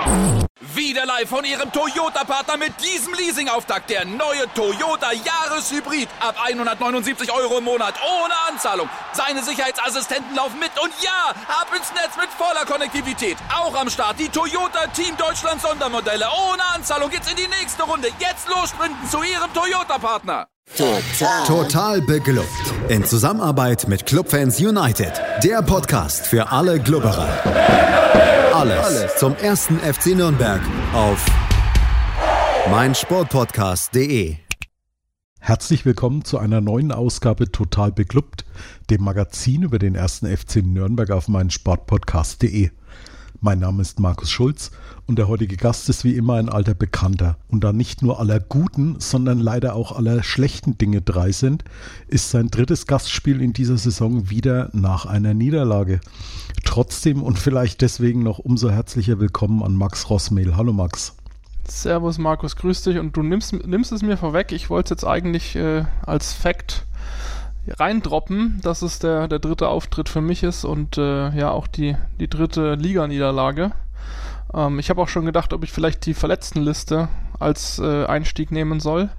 Wieder live von Ihrem Toyota-Partner mit diesem Leasing-Auftakt. Der neue Toyota Jahreshybrid. Ab 179 € im Monat. Ohne Anzahlung. Seine Sicherheitsassistenten laufen mit. Und ja, ab ins Netz mit voller Konnektivität. Auch am Start die Toyota Team Deutschland Sondermodelle. Ohne Anzahlung geht's in die nächste Runde. Jetzt los sprinten zu Ihrem Toyota-Partner. Total beglückt. In Zusammenarbeit mit Clubfans United. Der Podcast für alle Glubberer. Alles zum ersten FC Nürnberg auf meinsportpodcast.de. Herzlich willkommen zu einer neuen Ausgabe Total beglückt, dem Magazin über den ersten FC Nürnberg auf meinsportpodcast.de. Mein Name ist Markus Schulz und der heutige Gast ist wie immer ein alter Bekannter. Und da nicht nur aller guten, sondern leider auch aller schlechten Dinge drei sind, ist sein drittes Gastspiel in dieser Saison wieder nach einer Niederlage. Trotzdem und vielleicht deswegen noch umso herzlicher willkommen an Max Rossmehl. Hallo Max. Servus Markus, grüß dich, und du nimmst es mir vorweg. Ich wollte es jetzt eigentlich als Fact reindroppen, dass es der dritte Auftritt für mich ist und auch die dritte Liga-Niederlage. Ich habe auch schon gedacht, ob ich vielleicht die Verletztenliste als Einstieg nehmen soll.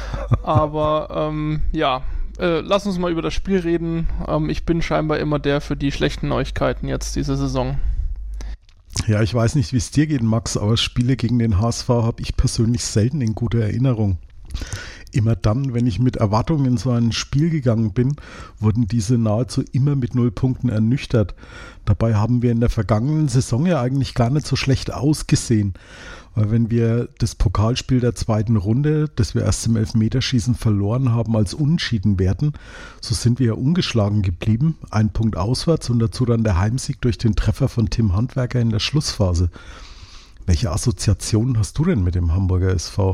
Aber lass uns mal über das Spiel reden. Ich bin scheinbar immer der für die schlechten Neuigkeiten jetzt diese Saison. Ja, ich weiß nicht, wie es dir geht, Max, aber Spiele gegen den HSV habe ich persönlich selten in guter Erinnerung. Immer dann, wenn ich mit Erwartungen in so ein Spiel gegangen bin, wurden diese nahezu immer mit 0 Punkten ernüchtert. Dabei haben wir in der vergangenen Saison ja eigentlich gar nicht so schlecht ausgesehen. Weil wenn wir das Pokalspiel der zweiten Runde, das wir erst im Elfmeterschießen verloren haben, als unentschieden werten, so sind wir ja ungeschlagen geblieben. 1 Punkt auswärts und dazu dann der Heimsieg durch den Treffer von Tim Handwerker in der Schlussphase. Welche Assoziationen hast du denn mit dem Hamburger SV?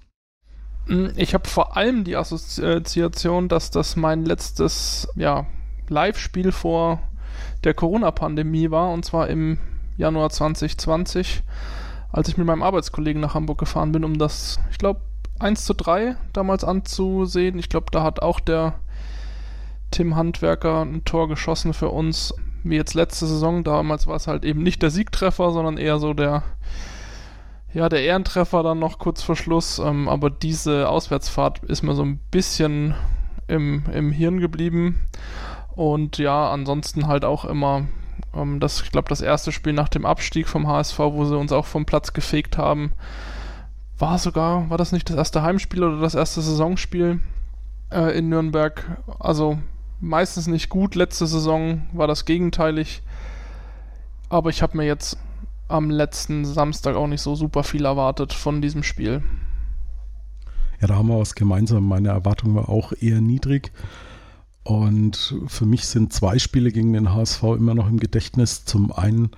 Ich habe vor allem die Assoziation, dass das mein letztes Live-Spiel vor der Corona-Pandemie war, und zwar im Januar 2020, als ich mit meinem Arbeitskollegen nach Hamburg gefahren bin, um das, ich glaube, 1:3 damals anzusehen. Ich glaube, da hat auch der Tim Handwerker ein Tor geschossen für uns, wie jetzt letzte Saison. Damals war es halt eben nicht der Siegtreffer, sondern eher so der Ehrentreffer dann noch kurz vor Schluss, aber diese Auswärtsfahrt ist mir so ein bisschen im Hirn geblieben. Und ja, ansonsten halt auch immer ich glaube, das erste Spiel nach dem Abstieg vom HSV, wo sie uns auch vom Platz gefegt haben, war das nicht das erste Heimspiel oder das erste Saisonspiel in Nürnberg? Also meistens nicht gut. Letzte Saison war das gegenteilig, aber ich habe mir jetzt am letzten Samstag auch nicht so super viel erwartet von diesem Spiel. Ja, da haben wir was gemeinsam. Meine Erwartung war auch eher niedrig. Und für mich sind 2 Spiele gegen den HSV immer noch im Gedächtnis. Zum einen,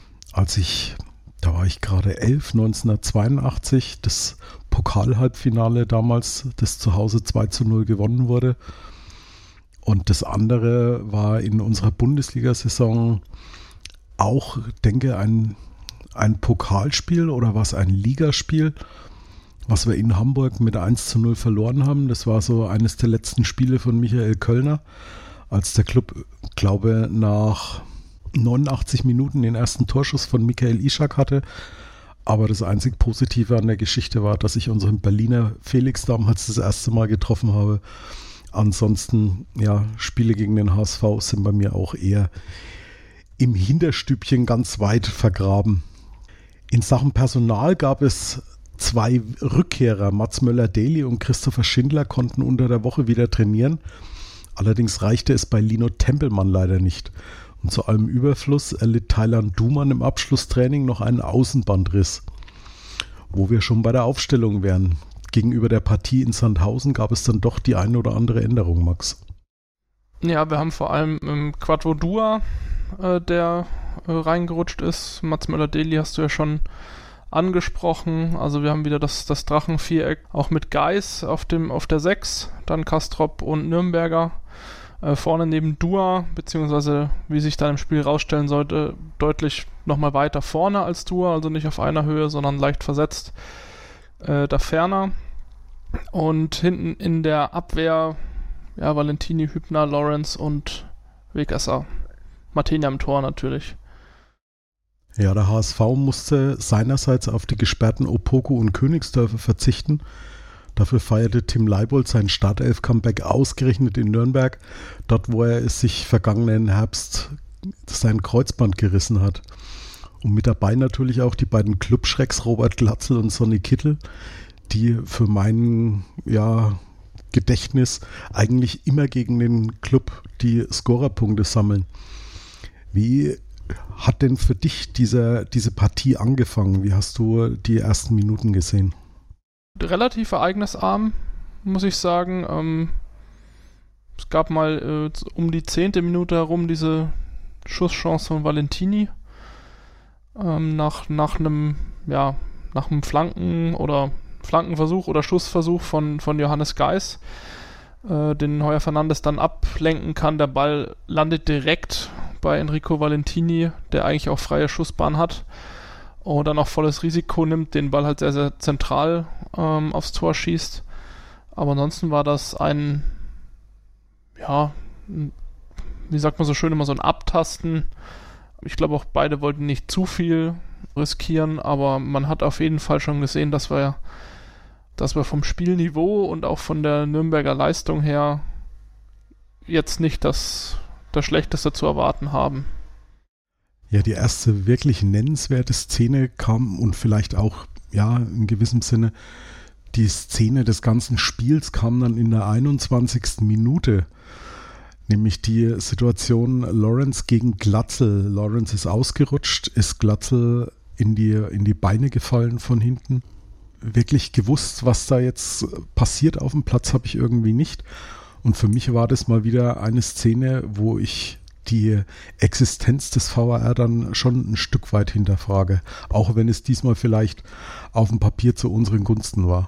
da war ich gerade 11, 1982, das Pokal-Halbfinale damals, das zu Hause 2:0 gewonnen wurde. Und das andere war in unserer Bundesliga-Saison auch, denke ich, ein Pokalspiel oder was, ein Ligaspiel, was wir in Hamburg mit 1:0 verloren haben. Das war so eines der letzten Spiele von Michael Kölner, als der Club, glaube nach 89 Minuten den ersten Torschuss von Michael Ishak hatte. Aber das einzig Positive an der Geschichte war, dass ich unseren Berliner Felix damals das erste Mal getroffen habe. Ansonsten, ja, Spiele gegen den HSV sind bei mir auch eher im Hinterstübchen ganz weit vergraben. In Sachen Personal gab es 2 Rückkehrer. Mats Möller-Daly und Christopher Schindler konnten unter der Woche wieder trainieren. Allerdings reichte es bei Lino Tempelmann leider nicht. Und zu allem Überfluss erlitt Thailand Duman im Abschlusstraining noch einen Außenbandriss. Wo wir schon bei der Aufstellung wären. Gegenüber der Partie in Sandhausen gab es dann doch die eine oder andere Änderung, Max. Ja, wir haben vor allem Quattro Dua, der reingerutscht ist. Mats Möller-Daly hast du ja schon angesprochen. Also wir haben wieder das Drachenviereck, auch mit Geis auf der 6, dann Kastrop und Nürnberger. Vorne neben Dua, beziehungsweise wie sich dann im Spiel rausstellen sollte, deutlich nochmal weiter vorne als Dua, also nicht auf einer Höhe, sondern leicht versetzt da ferner. Und hinten in der Abwehr Valentini, Hübner, Lawrence und Wegesser. Martinia im Tor natürlich. Ja, der HSV musste seinerseits auf die gesperrten Opoku und Königsdörfer verzichten. Dafür feierte Tim Leibold sein Startelf-Comeback ausgerechnet in Nürnberg, dort wo er es sich vergangenen Herbst sein Kreuzband gerissen hat. Und mit dabei natürlich auch die beiden Clubschrecks Robert Glatzel und Sonny Kittel, die für mein Gedächtnis eigentlich immer gegen den Club die Scorerpunkte sammeln. Wie hat denn für dich diese Partie angefangen? Wie hast du die ersten Minuten gesehen? Relativ ereignisarm, muss ich sagen. Es gab mal um die 10. Minute herum diese Schusschance von Valentini nach einem Flankenversuch oder Schussversuch von Johannes Geis, den Heuer Fernandes dann ablenken kann. Der Ball landet direkt bei Enrico Valentini, der eigentlich auch freie Schussbahn hat und dann auch volles Risiko nimmt, den Ball halt sehr, sehr zentral aufs Tor schießt. Aber ansonsten war das wie sagt man so schön, immer so ein Abtasten. Ich glaube auch beide wollten nicht zu viel riskieren, aber man hat auf jeden Fall schon gesehen, dass wir vom Spielniveau und auch von der Nürnberger Leistung her jetzt nicht das Schlechteste zu erwarten haben. Ja, die erste wirklich nennenswerte Szene kam und vielleicht auch, in gewissem Sinne, die Szene des ganzen Spiels kam dann in der 21. Minute. Nämlich die Situation Lawrence gegen Glatzel. Lawrence ist ausgerutscht, ist Glatzel in die Beine gefallen von hinten. Wirklich gewusst, was da jetzt passiert auf dem Platz, habe ich irgendwie nicht. Und für mich war das mal wieder eine Szene, wo ich die Existenz des VAR dann schon ein Stück weit hinterfrage. Auch wenn es diesmal vielleicht auf dem Papier zu unseren Gunsten war.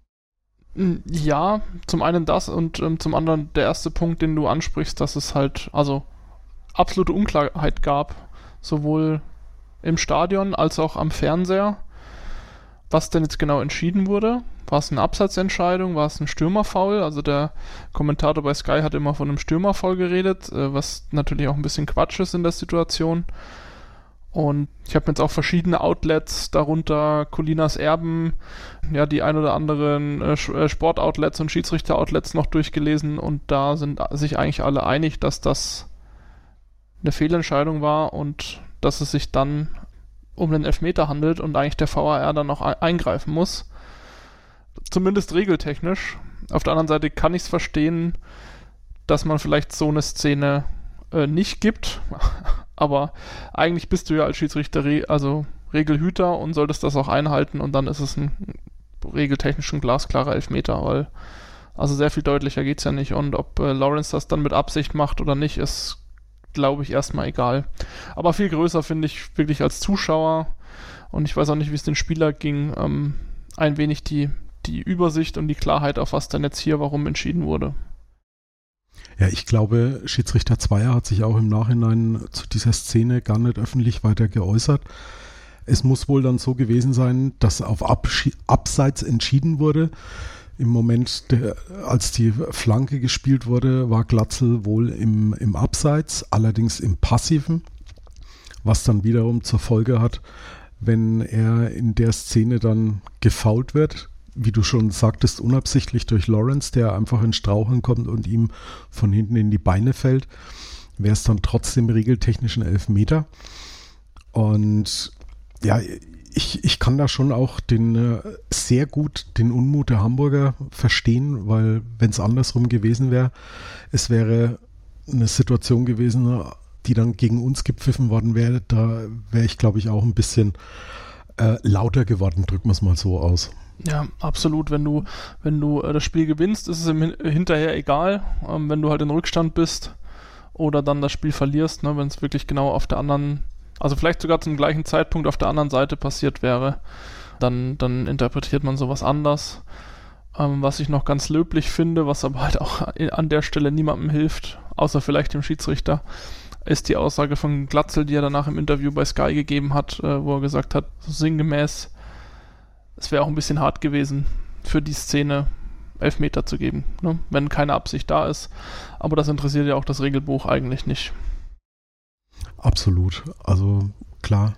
Ja, zum einen das und zum anderen der erste Punkt, den du ansprichst, dass es halt absolute Unklarheit gab, sowohl im Stadion als auch am Fernseher, was denn jetzt genau entschieden wurde. War es eine Abseitsentscheidung, war es ein Stürmerfoul? Also der Kommentator bei Sky hat immer von einem Stürmerfoul geredet, was natürlich auch ein bisschen Quatsch ist in der Situation. Und ich habe jetzt auch verschiedene Outlets, darunter Colinas Erben, die ein oder anderen Sportoutlets und Schiedsrichter-Outlets noch durchgelesen und da sind sich eigentlich alle einig, dass das eine Fehlentscheidung war und dass es sich dann um den Elfmeter handelt und eigentlich der VAR dann noch eingreifen muss. Zumindest regeltechnisch. Auf der anderen Seite kann ich es verstehen, dass man vielleicht so eine Szene nicht gibt, aber eigentlich bist du ja als Schiedsrichter Regelhüter und solltest das auch einhalten und dann ist es ein regeltechnisch ein glasklarer Elfmeter, weil sehr viel deutlicher geht's ja nicht und ob Lawrence das dann mit Absicht macht oder nicht, ist, glaube ich, erstmal egal. Aber viel größer finde ich wirklich als Zuschauer und ich weiß auch nicht, wie es den Spieler ging, ein wenig die Übersicht und die Klarheit, auf was denn jetzt hier warum entschieden wurde. Ja, ich glaube, Schiedsrichter Zweier hat sich auch im Nachhinein zu dieser Szene gar nicht öffentlich weiter geäußert. Es muss wohl dann so gewesen sein, dass auf Abseits entschieden wurde. Im Moment, als die Flanke gespielt wurde, war Glatzel wohl im Abseits, allerdings im Passiven, was dann wiederum zur Folge hat, wenn er in der Szene dann gefoult wird, wie du schon sagtest, unabsichtlich durch Lawrence, der einfach in Straucheln kommt und ihm von hinten in die Beine fällt, wäre es dann trotzdem regeltechnisch ein Elfmeter. Und ja, ich kann da schon auch sehr gut den Unmut der Hamburger verstehen, weil wenn es andersrum gewesen wäre, es wäre eine Situation gewesen, die dann gegen uns gepfiffen worden wäre, da wäre ich, glaube ich, auch ein bisschen lauter geworden, drücken wir es mal so aus. Ja, absolut. Wenn du das Spiel gewinnst, ist es hinterher egal, wenn du halt in Rückstand bist oder dann das Spiel verlierst, wenn es wirklich genau auf der anderen, also vielleicht sogar zum gleichen Zeitpunkt auf der anderen Seite passiert wäre, dann interpretiert man sowas anders. Was ich noch ganz löblich finde, was aber halt auch an der Stelle niemandem hilft, außer vielleicht dem Schiedsrichter, ist die Aussage von Glatzel, die er danach im Interview bei Sky gegeben hat, wo er gesagt hat, so sinngemäß, es wäre auch ein bisschen hart gewesen, für die Szene Elfmeter zu geben, ne? Wenn keine Absicht da ist. Aber das interessiert ja auch das Regelbuch eigentlich nicht. Absolut. Also klar,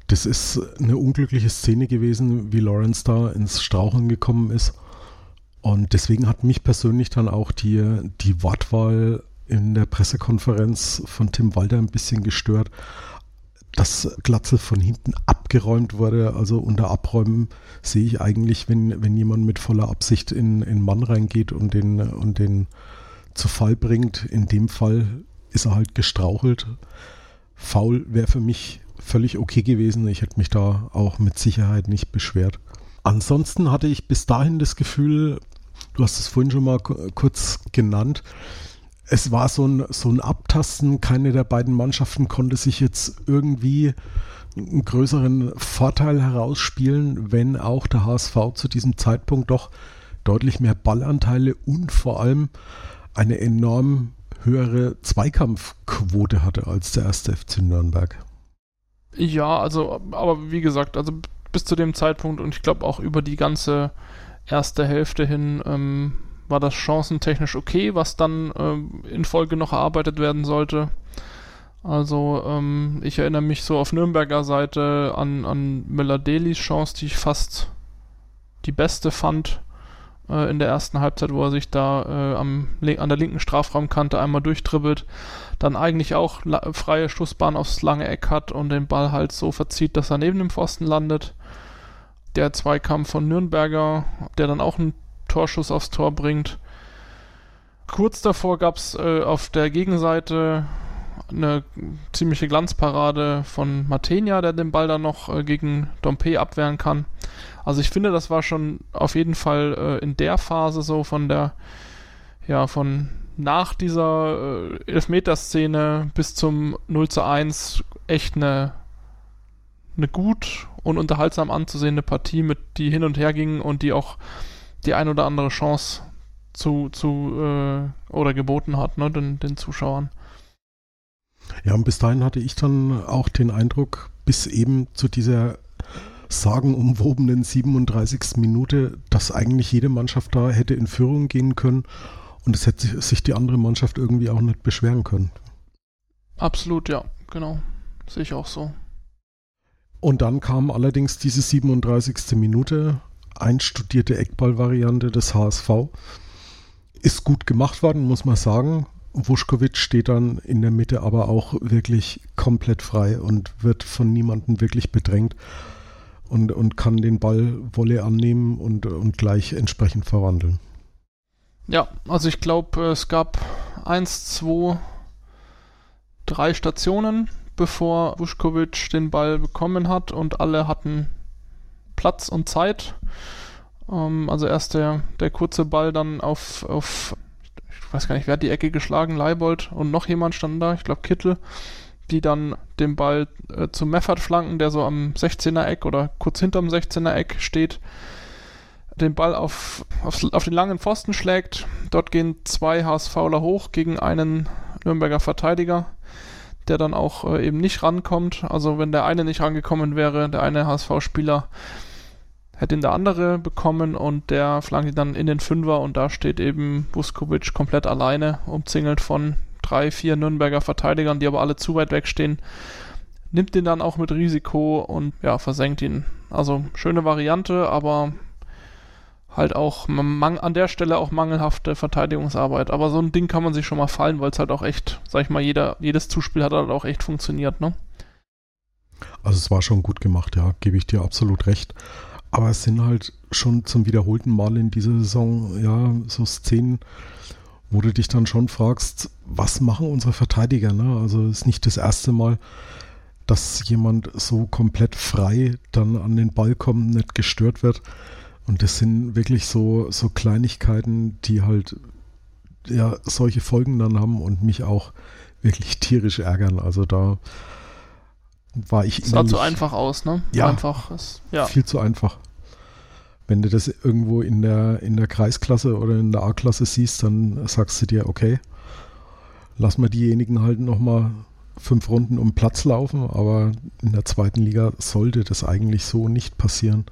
Das ist eine unglückliche Szene gewesen, wie Lawrence da ins Straucheln gekommen ist. Und deswegen hat mich persönlich dann auch die Wortwahl in der Pressekonferenz von Tim Walter ein bisschen gestört, dass Glatzel von hinten abgeräumt wurde. Also unter Abräumen sehe ich eigentlich, wenn jemand mit voller Absicht in Mann reingeht und den zu Fall bringt. In dem Fall ist er halt gestrauchelt. Foul wäre für mich völlig okay gewesen. Ich hätte mich da auch mit Sicherheit nicht beschwert. Ansonsten hatte ich bis dahin das Gefühl, du hast es vorhin schon mal kurz genannt, es war so ein Abtasten. Keine der beiden Mannschaften konnte sich jetzt irgendwie einen größeren Vorteil herausspielen, wenn auch der HSV zu diesem Zeitpunkt doch deutlich mehr Ballanteile und vor allem eine enorm höhere Zweikampfquote hatte als der 1. FC Nürnberg. Ja, also, aber wie gesagt, also bis zu dem Zeitpunkt und ich glaube auch über die ganze erste Hälfte hin war das chancentechnisch okay, was dann in Folge noch erarbeitet werden sollte. Also ich erinnere mich so auf Nürnberger Seite an Müller-Delis Chance, die ich fast die beste fand in der ersten Halbzeit, wo er sich da an der linken Strafraumkante einmal durchdribbelt, dann eigentlich auch freie Schussbahn aufs lange Eck hat und den Ball halt so verzieht, dass er neben dem Pfosten landet. Der Zweikampf von Nürnberger, der dann auch einen Torschuss aufs Tor bringt. Kurz davor gab es auf der Gegenseite eine ziemliche Glanzparade von Matenia, der den Ball dann noch gegen Dompe abwehren kann. Also ich finde, das war schon auf jeden Fall in der Phase so von nach dieser Elfmeterszene bis zum 0:1 echt eine gut und unterhaltsam anzusehende Partie, die hin und her ging und die auch die ein oder andere Chance oder geboten hat, ne, den Zuschauern. Ja, und bis dahin hatte ich dann auch den Eindruck, bis eben zu dieser sagenumwobenen 37. Minute, dass eigentlich jede Mannschaft da hätte in Führung gehen können und es hätte sich die andere Mannschaft irgendwie auch nicht beschweren können. Absolut, ja, genau. Sehe ich auch so. Und dann kam allerdings diese 37. Minute, einstudierte Eckball-Variante des HSV. Ist gut gemacht worden, muss man sagen. Vušković steht dann in der Mitte aber auch wirklich komplett frei und wird von niemandem wirklich bedrängt und kann den Ball Volley annehmen und gleich entsprechend verwandeln. Ja, also ich glaube, es gab 1, 2, 3 Stationen, bevor Vušković den Ball bekommen hat und alle hatten Platz und Zeit. Also erst der kurze Ball dann auf ich weiß gar nicht, wer hat die Ecke geschlagen, Leibold und noch jemand stand da, ich glaube Kittel, die dann den Ball zu Meffert flanken, der so am 16er Eck oder kurz hinterm 16er Eck steht, den Ball auf den langen Pfosten schlägt. Dort gehen 2 HSVler hoch gegen einen Nürnberger Verteidiger, der dann auch eben nicht rankommt. Also wenn der eine nicht rangekommen wäre, der eine HSV-Spieler, hätte ihn der andere bekommen und der flankt ihn dann in den Fünfer und da steht eben Vušković komplett alleine, umzingelt von 3, 4 Nürnberger Verteidigern, die aber alle zu weit weg stehen, nimmt ihn dann auch mit Risiko und ja, versenkt ihn. Also schöne Variante, aber halt auch an der Stelle auch mangelhafte Verteidigungsarbeit. Aber so ein Ding kann man sich schon mal fallen, weil es halt auch echt, sag ich mal, jedes Zuspiel hat halt auch echt funktioniert, ne? Also es war schon gut gemacht, ja, gebe ich dir absolut recht. Aber es sind halt schon zum wiederholten Mal in dieser Saison, ja, so Szenen, wo du dich dann schon fragst, was machen unsere Verteidiger, ne? Also es ist nicht das erste Mal, dass jemand so komplett frei dann an den Ball kommt, nicht gestört wird. Und das sind wirklich so Kleinigkeiten, die halt ja solche Folgen dann haben und mich auch wirklich tierisch ärgern. Also da war ich es sah zu einfach aus, ne? Ja, ja, viel zu einfach. Wenn du das irgendwo in der Kreisklasse oder in der A-Klasse siehst, dann sagst du dir, okay, lass mal diejenigen halt nochmal 5 Runden um Platz laufen, aber in der zweiten Liga sollte das eigentlich so nicht passieren.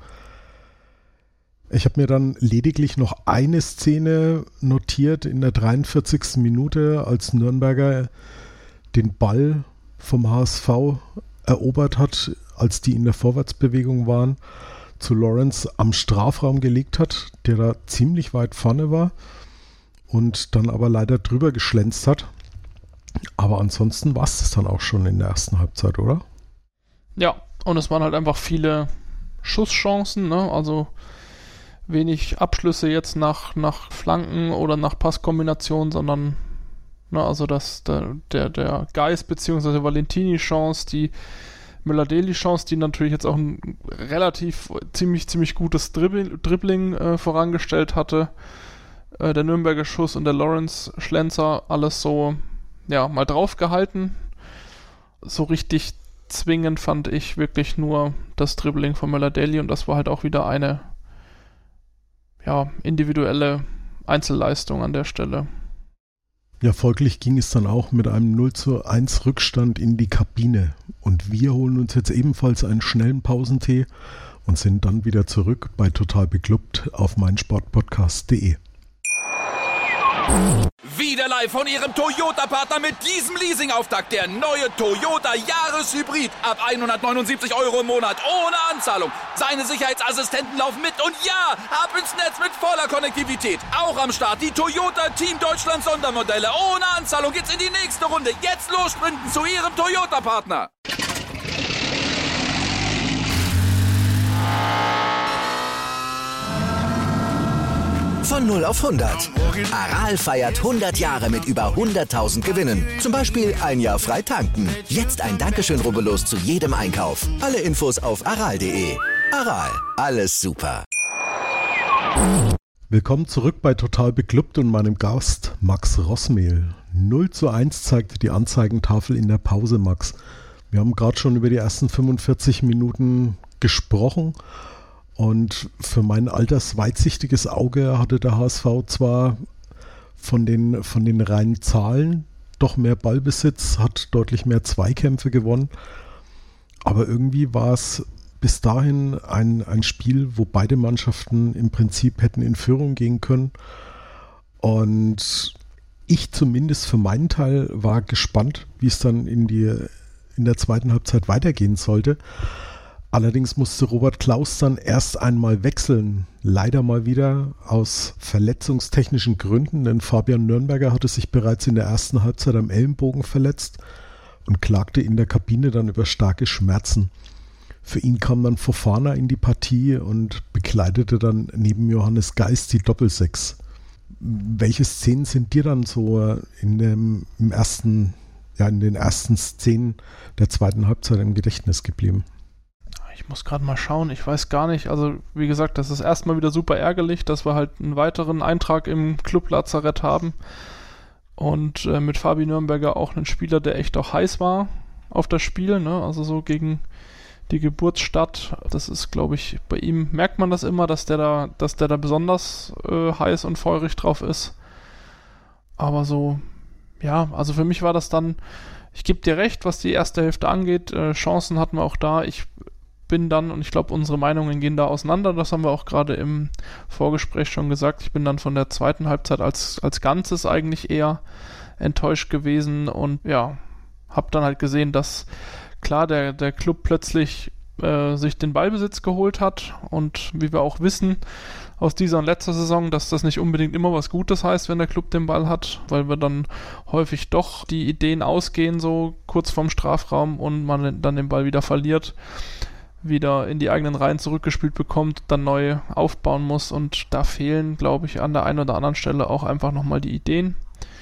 Ich habe mir dann lediglich noch eine Szene notiert in der 43. Minute, als Nürnberger den Ball vom HSV erobert hat, als die in der Vorwärtsbewegung waren, zu Lawrence am Strafraum gelegt hat, der da ziemlich weit vorne war und dann aber leider drüber geschlänzt hat. Aber ansonsten war es das dann auch schon in der ersten Halbzeit, oder? Ja, und es waren halt einfach viele Schusschancen, ne? Also wenig Abschlüsse jetzt nach Flanken oder nach Passkombinationen, sondern also der Geist bzw. Valentini-Chance, die Müller-Deli-Chance, die natürlich jetzt auch ein relativ ziemlich gutes Dribbling vorangestellt hatte. Der Nürnberger Schuss und der Lawrence-Schlenzer, alles so mal draufgehalten. So richtig zwingend fand ich wirklich nur das Dribbling von Müller-Deli, und das war halt auch wieder eine individuelle Einzelleistung an der Stelle. Ja, folglich ging es dann auch mit einem 0:1 Rückstand in die Kabine. Und wir holen uns jetzt ebenfalls einen schnellen Pausentee und sind dann wieder zurück bei Total Beklubbt auf meinsportpodcast.de. Wieder live von Ihrem Toyota-Partner mit diesem Leasing-Auftakt. Der neue Toyota Jahreshybrid. Ab 179 Euro im Monat. Ohne Anzahlung. Seine Sicherheitsassistenten laufen mit. Und ja, ab ins Netz mit voller Konnektivität. Auch am Start die Toyota Team Deutschland Sondermodelle. Ohne Anzahlung geht's in die nächste Runde. Jetzt los sprinten zu Ihrem Toyota-Partner. Von 0 auf 100. Aral feiert 100 Jahre mit über 100.000 Gewinnen. Zum Beispiel ein Jahr frei tanken. Jetzt ein Dankeschön, rubbellos zu jedem Einkauf. Alle Infos auf aral.de. Aral, alles super. Willkommen zurück bei Total Beklubbt und meinem Gast Max Rossmehl. 0:1 zeigte die Anzeigentafel in der Pause, Max. Wir haben gerade schon über die ersten 45 Minuten gesprochen. Und für mein altersweitsichtiges Auge hatte der HSV zwar von den reinen Zahlen doch mehr Ballbesitz, hat deutlich mehr Zweikämpfe gewonnen, aber irgendwie war es bis dahin ein Spiel, wo beide Mannschaften im Prinzip hätten in Führung gehen können. Und ich zumindest für meinen Teil war gespannt, wie es dann in der zweiten Halbzeit weitergehen sollte. Allerdings musste Robert Klaus dann erst einmal wechseln, leider mal wieder aus verletzungstechnischen Gründen, denn Fabian Nürnberger hatte sich bereits in der ersten Halbzeit am Ellenbogen verletzt und klagte in der Kabine dann über starke Schmerzen. Für ihn kam dann Fofana in die Partie und bekleidete dann neben Johannes Geist die Doppelsechs. Welche Szenen sind dir dann so in den ersten Szenen der zweiten Halbzeit im Gedächtnis geblieben? Ich muss gerade mal schauen, ich weiß gar nicht. Also wie gesagt, das ist erstmal wieder super ärgerlich, dass wir halt einen weiteren Eintrag im Club-Lazarett haben. Und mit Fabi Nürnberger auch einen Spieler, der echt auch heiß war auf das Spiel, ne? Also so gegen die Geburtsstadt. Das ist, glaube ich, bei ihm merkt man das immer, dass der da besonders heiß und feurig drauf ist. Aber so, ja, also für mich war das dann, ich gebe dir recht, was die erste Hälfte angeht. Chancen hatten wir auch da. Ich bin dann, und ich glaube, unsere Meinungen gehen da auseinander, das haben wir auch gerade im Vorgespräch schon gesagt, ich bin dann von der zweiten Halbzeit als Ganzes eigentlich eher enttäuscht gewesen und ja, habe dann halt gesehen, dass klar der Club plötzlich sich den Ballbesitz geholt hat und wie wir auch wissen aus dieser und letzter Saison, dass das nicht unbedingt immer was Gutes heißt, wenn der Club den Ball hat, weil wir dann häufig doch die Ideen ausgehen, so kurz vorm Strafraum und man dann den Ball wieder verliert, wieder in die eigenen Reihen zurückgespielt bekommt, dann neu aufbauen muss und da fehlen, glaube ich, an der einen oder anderen Stelle auch einfach nochmal die Ideen.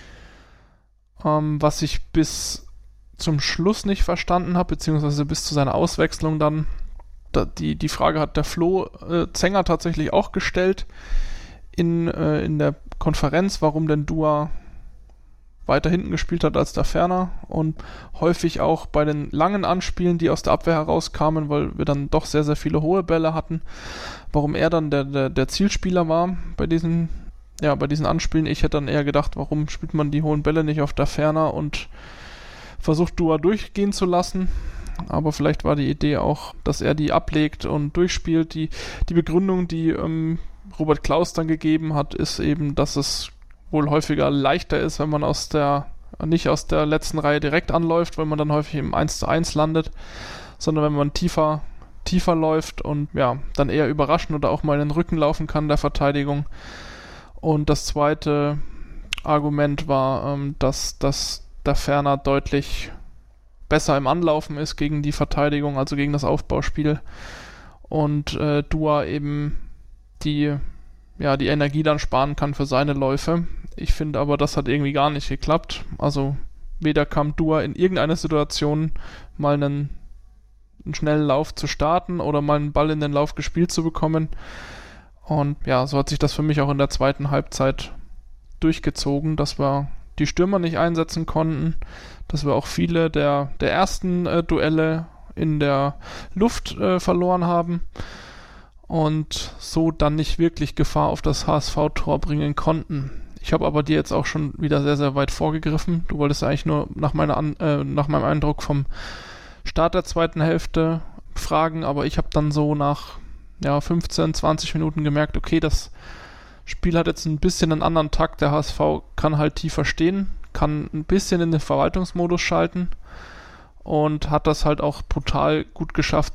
Was ich bis zum Schluss nicht verstanden habe, beziehungsweise bis zu seiner Auswechslung dann, die Frage hat der Flo Zenger tatsächlich auch gestellt in der Konferenz, warum denn Dua weiter hinten gespielt hat als der Ferner und häufig auch bei den langen Anspielen, die aus der Abwehr herauskamen, weil wir dann doch sehr, sehr viele hohe Bälle hatten, warum er dann der Zielspieler war bei diesen Anspielen. Ich hätte dann eher gedacht, warum spielt man die hohen Bälle nicht auf der Ferner und versucht Dua durchgehen zu lassen, aber vielleicht war die Idee auch, dass er die ablegt und durchspielt. Die Begründung, die Robert Klaus dann gegeben hat, ist eben, dass es wohl häufiger leichter ist, wenn man aus der nicht aus der letzten Reihe direkt anläuft, weil man dann häufig im 1:1 landet, sondern wenn man tiefer läuft und ja, dann eher überraschen oder auch mal in den Rücken laufen kann der Verteidigung. Und das zweite Argument war, dass der Ferner deutlich besser im Anlaufen ist gegen die Verteidigung, also gegen das Aufbauspiel. Und Dua eben die Energie dann sparen kann für seine Läufe. Ich finde aber, das hat irgendwie gar nicht geklappt. Also weder kam Dua in irgendeiner Situation mal einen schnellen Lauf zu starten oder mal einen Ball in den Lauf gespielt zu bekommen. Und ja, so hat sich das für mich auch in der zweiten Halbzeit durchgezogen, dass wir die Stürmer nicht einsetzen konnten, dass wir auch viele der ersten Duelle in der Luft verloren haben und so dann nicht wirklich Gefahr auf das HSV-Tor bringen konnten. Ich habe aber dir jetzt auch schon wieder sehr, sehr weit vorgegriffen. Du wolltest eigentlich nur nach meinem Eindruck vom Start der zweiten Hälfte fragen, aber ich habe dann so nach 15, 20 Minuten gemerkt, okay, das Spiel hat jetzt ein bisschen einen anderen Takt. Der HSV kann halt tiefer stehen, kann ein bisschen in den Verwaltungsmodus schalten und hat das halt auch brutal gut geschafft,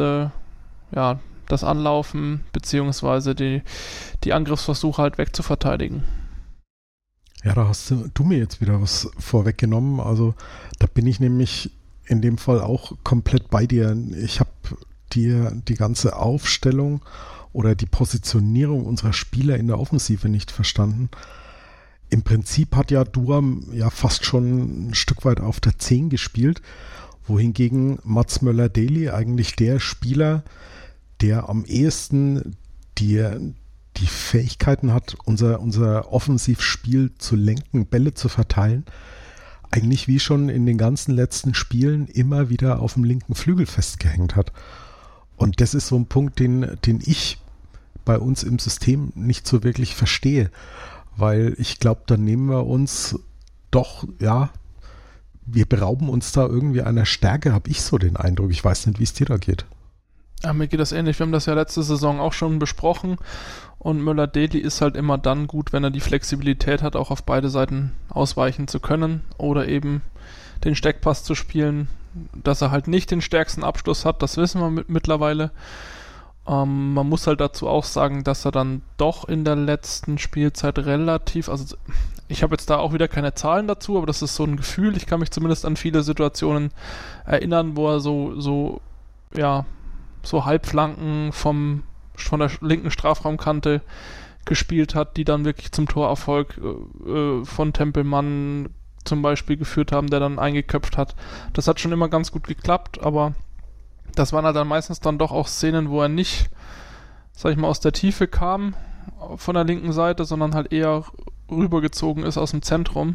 das Anlaufen beziehungsweise die Angriffsversuche halt wegzuverteidigen. Ja, da hast du mir jetzt wieder was vorweggenommen. Also da bin ich nämlich in dem Fall auch komplett bei dir. Ich habe dir die ganze Aufstellung oder die Positionierung unserer Spieler in der Offensive nicht verstanden. Im Prinzip hat ja Dua fast schon ein Stück weit auf der 10 gespielt, wohingegen Mats Möller-Deli eigentlich der Spieler, der am ehesten die Fähigkeiten hat, unser Offensivspiel zu lenken, Bälle zu verteilen, eigentlich wie schon in den ganzen letzten Spielen immer wieder auf dem linken Flügel festgehängt hat. Und das ist so ein Punkt, den ich bei uns im System nicht so wirklich verstehe, weil ich glaube, dann nehmen wir uns doch, wir berauben uns da irgendwie einer Stärke, habe ich so den Eindruck. Ich weiß nicht, wie es dir da geht. Ja, mir geht das ähnlich. Wir haben das ja letzte Saison auch schon besprochen und Möller-Deli ist halt immer dann gut, wenn er die Flexibilität hat, auch auf beide Seiten ausweichen zu können oder eben den Steckpass zu spielen, dass er halt nicht den stärksten Abschluss hat, das wissen wir mittlerweile. Man muss halt dazu auch sagen, dass er dann doch in der letzten Spielzeit relativ, also ich habe jetzt da auch wieder keine Zahlen dazu, aber das ist so ein Gefühl, ich kann mich zumindest an viele Situationen erinnern, wo er so Halbflanken von der linken Strafraumkante gespielt hat, die dann wirklich zum Torerfolg von Tempelmann zum Beispiel geführt haben, der dann eingeköpft hat. Das hat schon immer ganz gut geklappt, aber das waren halt dann meistens dann doch auch Szenen, wo er nicht, sag ich mal, aus der Tiefe kam von der linken Seite, sondern halt eher rübergezogen ist aus dem Zentrum.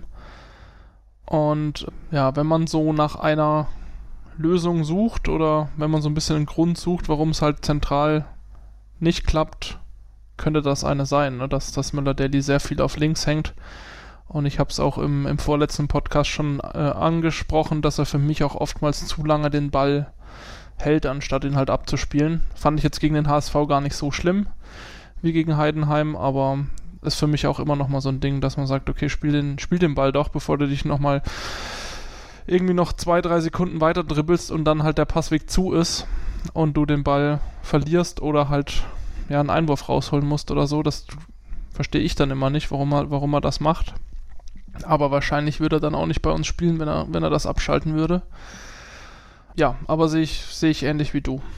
Und ja, wenn man so nach einer Lösung sucht oder wenn man so ein bisschen einen Grund sucht, warum es halt zentral nicht klappt, könnte das eine sein, ne? Dass Möller-Deli sehr viel auf links hängt. Und ich habe es auch im vorletzten Podcast schon angesprochen, dass er für mich auch oftmals zu lange den Ball hält, anstatt ihn halt abzuspielen. Fand ich jetzt gegen den HSV gar nicht so schlimm wie gegen Heidenheim, aber ist für mich auch immer noch mal so ein Ding, dass man sagt, okay, spiel den Ball doch, bevor du dich nochmal irgendwie noch 2-3 Sekunden weiter dribbelst und dann halt der Passweg zu ist und du den Ball verlierst oder halt einen Einwurf rausholen musst oder so. Das verstehe ich dann immer nicht, warum er das macht. Aber wahrscheinlich würde er dann auch nicht bei uns spielen, wenn er das abschalten würde. Ja, aber sehe ich ähnlich wie du.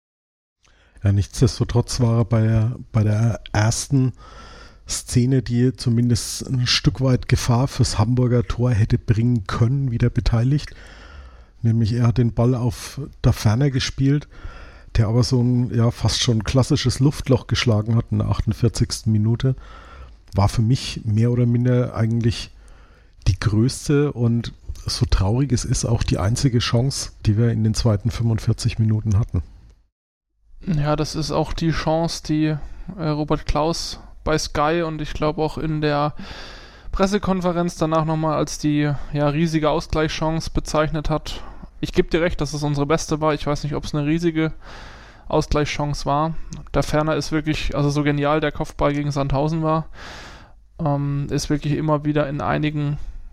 Ja, nichtsdestotrotz war er bei der ersten Szene, die zumindest ein Stück weit Gefahr fürs Hamburger Tor hätte bringen können, wieder beteiligt. Nämlich er hat den Ball auf der Ferner gespielt, der aber so ein fast schon klassisches Luftloch geschlagen hat in der 48. Minute. War für mich mehr oder minder eigentlich die größte und so traurig es ist, auch die einzige Chance, die wir in den zweiten 45 Minuten hatten. Ja, das ist auch die Chance, die Robert Klaus bei Sky und ich glaube auch in der Pressekonferenz danach nochmal als die riesige Ausgleichschance bezeichnet hat. Ich gebe dir recht, dass es unsere beste war. Ich weiß nicht, ob es eine riesige Ausgleichschance war. Der Ferner ist wirklich, also so genial der Kopfball gegen Sandhausen war, ist wirklich immer wieder in einigen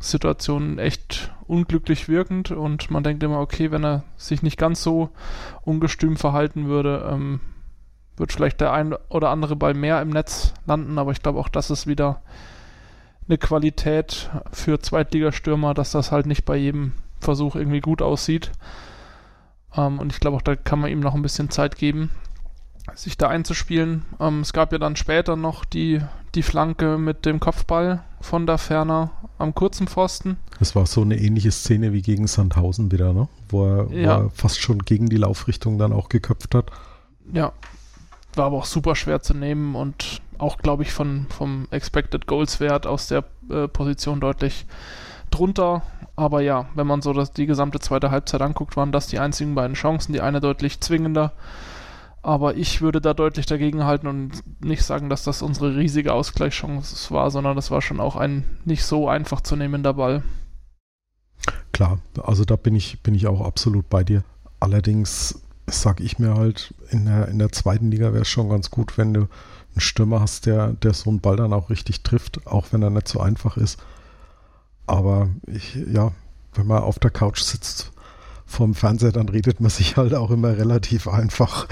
Situationen echt unglücklich wirkend und man denkt immer, okay, wenn er sich nicht ganz so ungestüm verhalten würde, wird vielleicht der ein oder andere Ball mehr im Netz landen, aber ich glaube auch, das ist wieder eine Qualität für Zweitligastürmer, dass das halt nicht bei jedem Versuch irgendwie gut aussieht. Und ich glaube auch, da kann man ihm noch ein bisschen Zeit geben, sich da einzuspielen. Es gab ja dann später noch die Flanke mit dem Kopfball von da Ferner am kurzen Pfosten. Das war so eine ähnliche Szene wie gegen Sandhausen wieder, ne? Wo er fast schon gegen die Laufrichtung dann auch geköpft hat. Ja, war aber auch super schwer zu nehmen und auch, glaube ich, vom Expected Goals Wert aus der Position deutlich drunter. Aber ja, wenn man so die gesamte zweite Halbzeit anguckt, waren das die einzigen beiden Chancen. Die eine deutlich zwingender. Aber ich würde da deutlich dagegen halten und nicht sagen, dass das unsere riesige Ausgleichschance war, sondern das war schon auch ein nicht so einfach zu nehmender Ball. Klar, also da bin ich auch absolut bei dir. Allerdings sage ich mir halt, in der zweiten Liga wäre es schon ganz gut, wenn du einen Stürmer hast, der so einen Ball dann auch richtig trifft, auch wenn er nicht so einfach ist. Aber wenn man auf der Couch sitzt vorm Fernseher, dann redet man sich halt auch immer relativ einfach.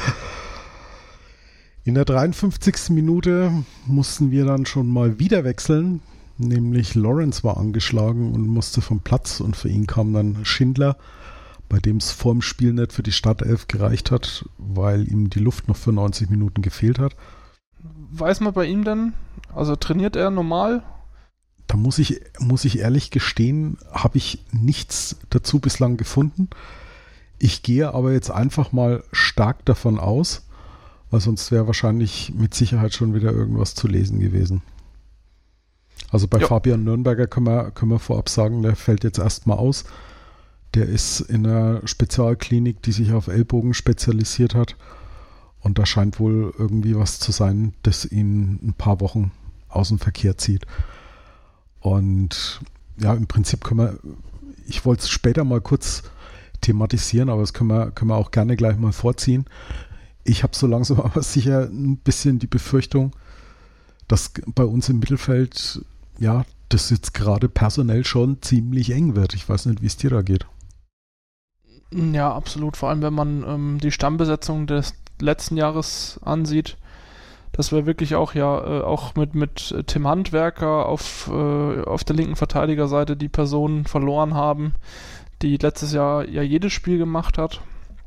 In der 53. Minute mussten wir dann schon mal wieder wechseln, nämlich Lawrence war angeschlagen und musste vom Platz und für ihn kam dann Schindler, bei dem es vorm Spiel nicht für die Startelf gereicht hat, weil ihm die Luft noch für 90 Minuten gefehlt hat. Weiß man bei ihm denn, also trainiert er normal? Da muss ich ehrlich gestehen, habe ich nichts dazu bislang gefunden. Ich gehe aber jetzt einfach mal stark davon aus, weil sonst wäre wahrscheinlich mit Sicherheit schon wieder irgendwas zu lesen gewesen. Also bei Fabian Nürnberger können wir vorab sagen, der fällt jetzt erstmal aus. Der ist in einer Spezialklinik, die sich auf Ellbogen spezialisiert hat. Und da scheint wohl irgendwie was zu sein, das ihn ein paar Wochen aus dem Verkehr zieht. Und ja, im Prinzip ich wollte es später mal kurz thematisieren, aber das können wir auch gerne gleich mal vorziehen. Ich habe so langsam aber sicher ein bisschen die Befürchtung, dass bei uns im Mittelfeld, das jetzt gerade personell schon ziemlich eng wird. Ich weiß nicht, wie es dir da geht. Ja, absolut. Vor allem, wenn man die Stammbesetzung des letzten Jahres ansieht, dass wir wirklich auch auch mit Tim Handwerker auf der linken Verteidigerseite die Person verloren haben, die letztes Jahr ja jedes Spiel gemacht hat.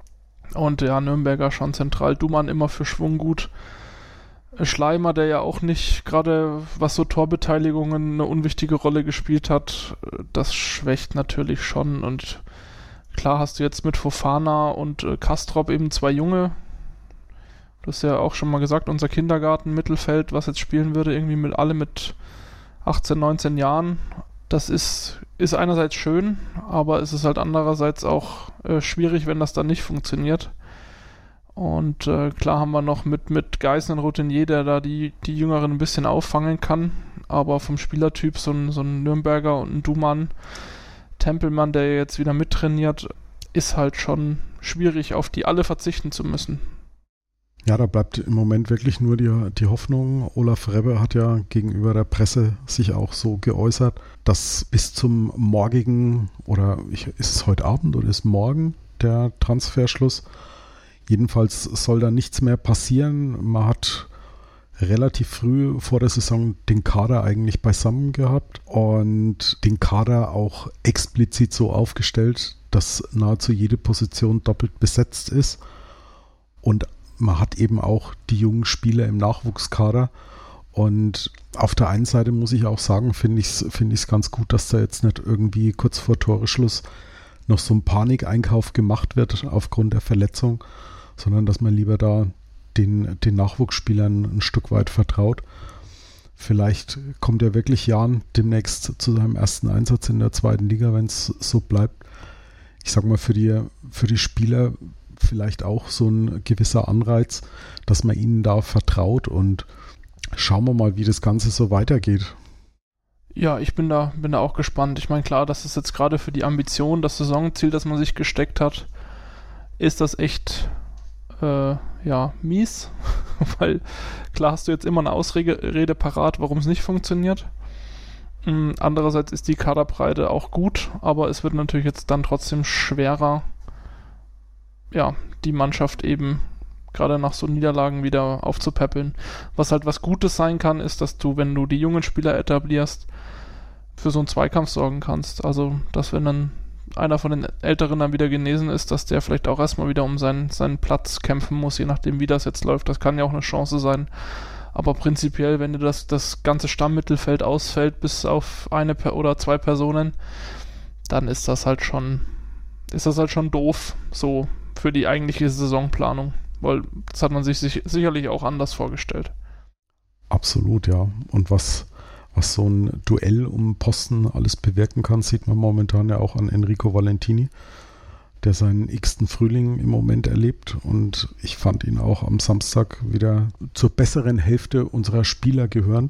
Und Nürnberger schon zentral, Dumann immer für Schwung gut. Schleimer, der ja auch nicht gerade, was so Torbeteiligungen, eine unwichtige Rolle gespielt hat, das schwächt natürlich schon. Und klar hast du jetzt mit Fofana und Kastrop eben zwei Junge. Das ist ja auch schon mal gesagt, unser Kindergarten-Mittelfeld, was jetzt spielen würde, irgendwie alle mit 18, 19 Jahren. Das ist einerseits schön, aber es ist halt andererseits auch schwierig, wenn das dann nicht funktioniert. Und klar haben wir noch mit Geißen einen Routinier, der da die Jüngeren ein bisschen auffangen kann. Aber vom Spielertyp so ein Nürnberger und ein Dumann, Tempelmann, der jetzt wieder mittrainiert, ist halt schon schwierig, auf die alle verzichten zu müssen. Ja, da bleibt im Moment wirklich nur die Hoffnung. Olaf Rebbe hat ja gegenüber der Presse sich auch so geäußert, dass bis zum morgigen, ist es heute Abend oder ist morgen der Transferschluss? Jedenfalls soll da nichts mehr passieren. Man hat relativ früh vor der Saison den Kader eigentlich beisammen gehabt und den Kader auch explizit so aufgestellt, dass nahezu jede Position doppelt besetzt ist. Und man hat eben auch die jungen Spieler im Nachwuchskader. Und auf der einen Seite muss ich auch sagen, finde ich es ganz gut, dass da jetzt nicht irgendwie kurz vor Toreschluss noch so ein Panikeinkauf gemacht wird aufgrund der Verletzung, sondern dass man lieber da den Nachwuchsspielern ein Stück weit vertraut. Vielleicht kommt ja wirklich Jan demnächst zu seinem ersten Einsatz in der zweiten Liga, wenn es so bleibt. Ich sag mal, für die Spieler vielleicht auch so ein gewisser Anreiz, dass man ihnen da vertraut, und schauen wir mal, wie das Ganze so weitergeht. Ja, ich bin da auch gespannt. Ich meine, klar, das ist jetzt gerade für die Ambition, das Saisonziel, das man sich gesteckt hat, ist das echt mies, weil klar hast du jetzt immer eine Ausrede parat, warum es nicht funktioniert. Andererseits ist die Kaderbreite auch gut, aber es wird natürlich jetzt dann trotzdem schwerer, ja, die Mannschaft eben gerade nach so Niederlagen wieder aufzupäppeln. Was halt was Gutes sein kann, ist, dass du, wenn du die jungen Spieler etablierst, für so einen Zweikampf sorgen kannst. Also, dass wenn dann einer von den Älteren dann wieder genesen ist, dass der vielleicht auch erstmal wieder um seinen Platz kämpfen muss, je nachdem, wie das jetzt läuft. Das kann ja auch eine Chance sein. Aber prinzipiell, wenn dir das ganze Stammmittelfeld ausfällt, bis auf eine oder zwei Personen, dann ist das halt schon doof, so für die eigentliche Saisonplanung. Weil das hat man sich sicherlich auch anders vorgestellt. Absolut, ja. Und was so ein Duell um Posten alles bewirken kann, sieht man momentan ja auch an Enrico Valentini, der seinen x-ten Frühling im Moment erlebt. Und ich fand ihn auch am Samstag wieder zur besseren Hälfte unserer Spieler gehörend.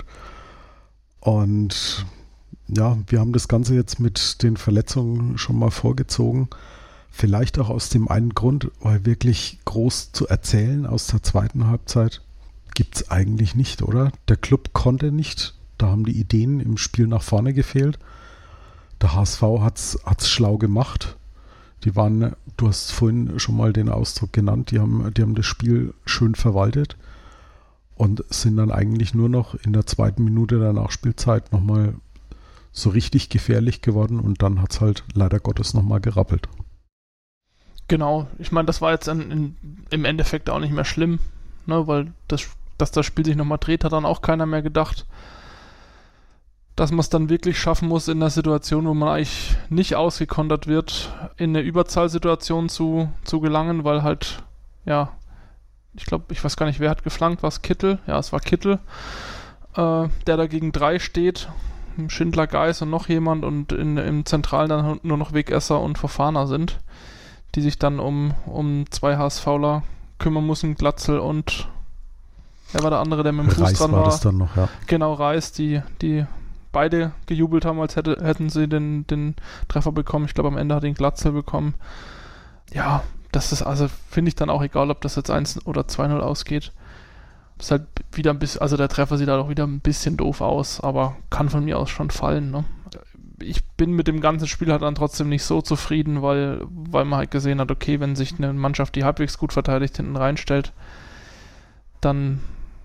Und ja, wir haben das Ganze jetzt mit den Verletzungen schon mal vorgezogen. Vielleicht auch aus dem einen Grund, weil wirklich groß zu erzählen aus der zweiten Halbzeit gibt es eigentlich nicht, oder? Der Club konnte nicht. Da haben die Ideen im Spiel nach vorne gefehlt. Der HSV hat's schlau gemacht. Die waren, du hast vorhin schon mal den Ausdruck genannt, die haben das Spiel schön verwaltet und sind dann eigentlich nur noch in der zweiten Minute der Nachspielzeit nochmal so richtig gefährlich geworden und dann hat es halt leider Gottes nochmal gerappelt. Genau, ich meine, das war jetzt im Endeffekt auch nicht mehr schlimm, ne, weil dass das Spiel sich nochmal dreht, hat dann auch keiner mehr gedacht. Dass man es dann wirklich schaffen muss, in einer Situation, wo man eigentlich nicht ausgekontert wird, in eine Überzahlsituation zu gelangen, weil halt, ja, ich weiß gar nicht, wer hat geflankt, war es Kittel? Ja, es war Kittel, der da gegen 3 steht, Schindler, Geis und noch jemand und im Zentralen dann nur noch Wegesser und Fofana sind, die sich dann um 2 HSVler kümmern müssen, Glatzel und wer war der andere, der mit dem Fuß Reis dran war? Das dann noch, ja. Genau, Reis, die beide gejubelt haben, als hätten sie den Treffer bekommen. Ich glaube, am Ende hat ihn Glatzel bekommen. Ja, das ist also, finde ich dann auch egal, ob das jetzt 1 oder 2-0 ausgeht. Ist halt wieder ein bisschen, also der Treffer sieht halt auch wieder ein bisschen doof aus, aber kann von mir aus schon fallen, ne? Ich bin mit dem ganzen Spiel halt dann trotzdem nicht so zufrieden, weil man halt gesehen hat, okay, wenn sich eine Mannschaft, die halbwegs gut verteidigt, hinten reinstellt, dann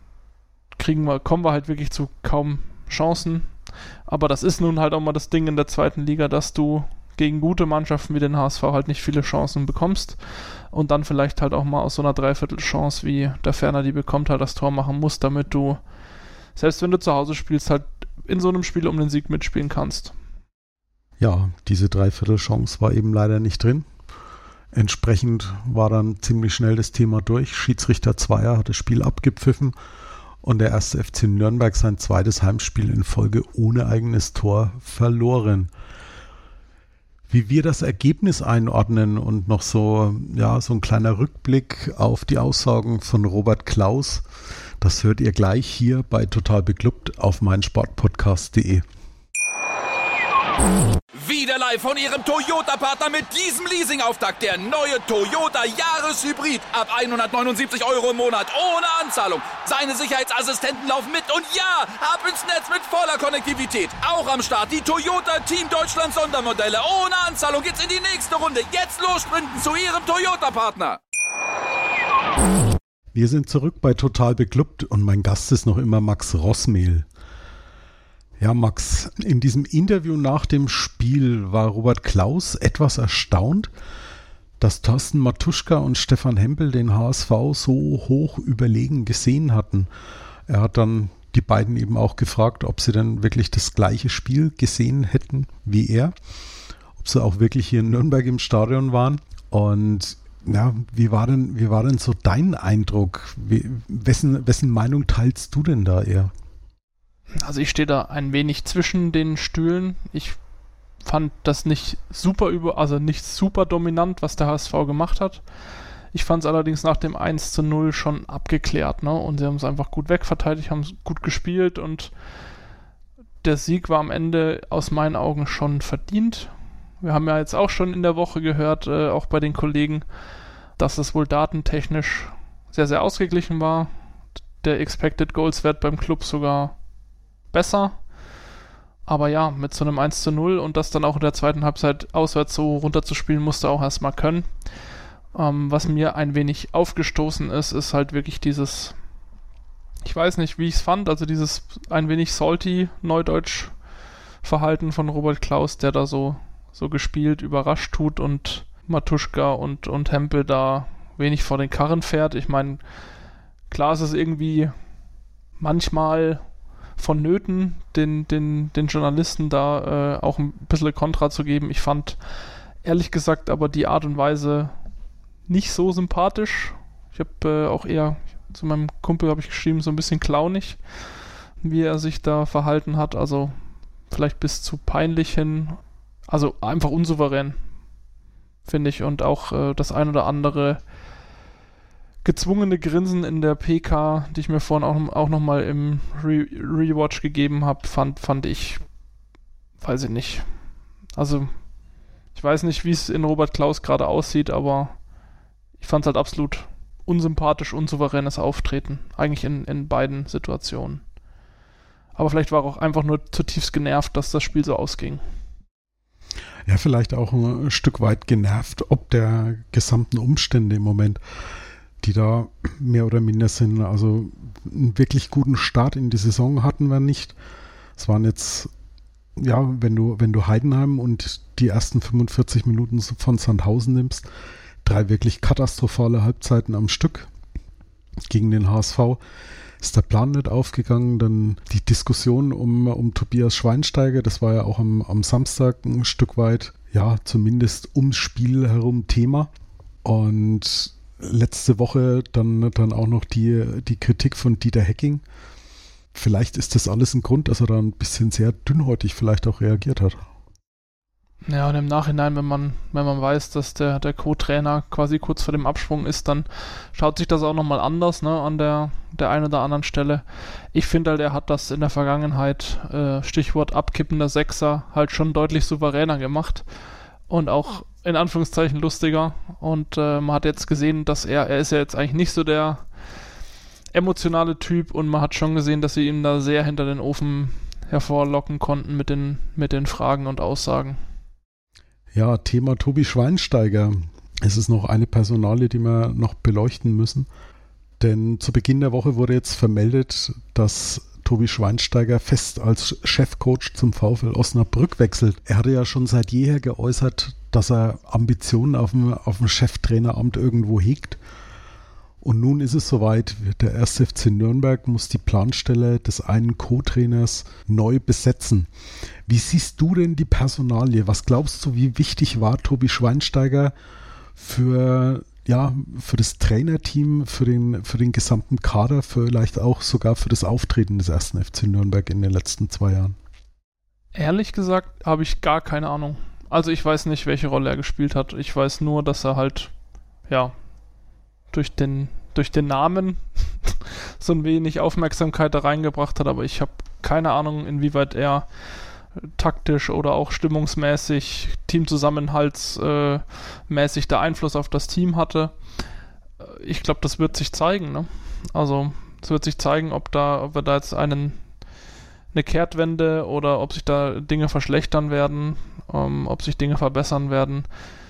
kommen wir halt wirklich zu kaum Chancen. Aber das ist nun halt auch mal das Ding in der zweiten Liga, dass du gegen gute Mannschaften wie den HSV halt nicht viele Chancen bekommst und dann vielleicht halt auch mal aus so einer Dreiviertelchance wie der Ferner die bekommt, halt das Tor machen musst, damit du, selbst wenn du zu Hause spielst, halt in so einem Spiel um den Sieg mitspielen kannst. Ja, diese Dreiviertelchance war eben leider nicht drin. Entsprechend war dann ziemlich schnell das Thema durch. Schiedsrichter Zweier hat das Spiel abgepfiffen und der 1. FC Nürnberg sein zweites Heimspiel in Folge ohne eigenes Tor verloren. Wie wir das Ergebnis einordnen und noch so ein kleiner Rückblick auf die Aussagen von Robert Klaus, das hört ihr gleich hier bei Total Beklubbt auf meinsportpodcast.de. Wieder live von Ihrem Toyota-Partner mit diesem Leasing-Auftakt. Der neue Toyota Jahreshybrid. Ab 179 € im Monat. Ohne Anzahlung. Seine Sicherheitsassistenten laufen mit. Und ja, ab ins Netz mit voller Konnektivität. Auch am Start die Toyota Team Deutschland Sondermodelle. Ohne Anzahlung geht's in die nächste Runde. Jetzt los sprinten zu Ihrem Toyota-Partner. Wir sind zurück bei Total Beklubbt und mein Gast ist noch immer Max Rossmehl. Ja, Max, in diesem Interview nach dem Spiel war Robert Klaus etwas erstaunt, dass Thorsten Matuschka und Stefan Hempel den HSV so hoch überlegen gesehen hatten. Er hat dann die beiden eben auch gefragt, ob sie denn wirklich das gleiche Spiel gesehen hätten wie er, ob sie auch wirklich hier in Nürnberg im Stadion waren. Und ja, wie war denn so dein Eindruck? Wessen Meinung teilst du denn da eher? Also ich stehe da ein wenig zwischen den Stühlen. Ich fand das nicht super dominant, was der HSV gemacht hat. Ich fand es allerdings nach dem 1:0 schon abgeklärt, ne? Und sie haben es einfach gut wegverteidigt, haben es gut gespielt und der Sieg war am Ende aus meinen Augen schon verdient. Wir haben ja jetzt auch schon in der Woche gehört, auch bei den Kollegen, dass es wohl datentechnisch sehr, sehr ausgeglichen war. Der Expected Goals Wert beim Club sogar besser Aber ja, mit so einem 1:0 und das dann auch in der zweiten Halbzeit auswärts so runterzuspielen, musste auch erstmal können. Was mir ein wenig aufgestoßen ist halt wirklich dieses, ich weiß nicht, wie ich es fand, also dieses ein wenig salty Neudeutsch Verhalten von Robert Klaus, der da so gespielt, überrascht tut und Matuschka und Hempel da wenig vor den Karren fährt. Ich meine, klar ist es irgendwie manchmal vonnöten, den Journalisten da auch ein bisschen Kontra zu geben. Ich fand ehrlich gesagt aber die Art und Weise nicht so sympathisch. Ich habe auch eher, zu meinem Kumpel habe ich geschrieben, so ein bisschen clownig, wie er sich da verhalten hat. Also vielleicht bis zu peinlich hin. Also einfach unsouverän, finde ich. Und auch das ein oder andere gezwungene Grinsen in der PK, die ich mir vorhin auch nochmal im Rewatch gegeben habe, fand ich, weiß ich nicht. Also ich weiß nicht, wie es in Robert Klaus gerade aussieht, aber ich fand es halt absolut unsympathisch, unsouveränes Auftreten. Eigentlich in beiden Situationen. Aber vielleicht war er auch einfach nur zutiefst genervt, dass das Spiel so ausging. Ja, vielleicht auch ein Stück weit genervt, ob der gesamten Umstände im Moment, die da mehr oder minder sind. Also einen wirklich guten Start in die Saison hatten wir nicht. Es waren jetzt, ja, wenn du Heidenheim und die ersten 45 Minuten von Sandhausen nimmst, 3 wirklich katastrophale Halbzeiten am Stück gegen den HSV. Ist der Plan nicht aufgegangen, dann die Diskussion um Tobias Schweinsteiger, das war ja auch am Samstag ein Stück weit, ja, zumindest ums Spiel herum Thema. Und letzte Woche dann auch noch die Kritik von Dieter Hecking. Vielleicht ist das alles ein Grund, dass er da ein bisschen sehr dünnhäutig vielleicht auch reagiert hat. Ja, und im Nachhinein, wenn man weiß, dass der Co-Trainer quasi kurz vor dem Absprung ist, dann schaut sich das auch nochmal anders, ne, an der einen oder anderen Stelle. Ich finde halt, er hat das in der Vergangenheit, Stichwort abkippender Sechser, halt schon deutlich souveräner gemacht und auch in Anführungszeichen lustiger. Und man hat jetzt gesehen, dass er ist ja jetzt eigentlich nicht so der emotionale Typ und man hat schon gesehen, dass sie ihn da sehr hinter den Ofen hervorlocken konnten mit den Fragen und Aussagen. Ja, Thema Tobi Schweinsteiger. Es ist noch eine Personalie, die wir noch beleuchten müssen. Denn zu Beginn der Woche wurde jetzt vermeldet, dass Tobi Schweinsteiger fest als Chefcoach zum VfL Osnabrück wechselt. Er hatte ja schon seit jeher geäußert, dass er Ambitionen auf dem Cheftraineramt irgendwo hegt. Und nun ist es soweit, der 1. FC Nürnberg muss die Planstelle des einen Co-Trainers neu besetzen. Wie siehst du denn die Personalie? Was glaubst du, wie wichtig war Tobi Schweinsteiger für das Trainerteam, für den gesamten Kader, vielleicht auch sogar für das Auftreten des 1. FC Nürnberg in den letzten 2 Jahren? Ehrlich gesagt habe ich gar keine Ahnung. Also ich weiß nicht, welche Rolle er gespielt hat. Ich weiß nur, dass er halt, ja, durch den Namen so ein wenig Aufmerksamkeit da reingebracht hat, aber ich habe keine Ahnung, inwieweit er taktisch oder auch stimmungsmäßig, teamzusammenhaltsmäßig der Einfluss auf das Team hatte. Ich glaube, das wird sich zeigen, ne? Also es wird sich zeigen, ob wir da jetzt eine Kehrtwende oder ob sich da Dinge verschlechtern werden, ob sich Dinge verbessern werden.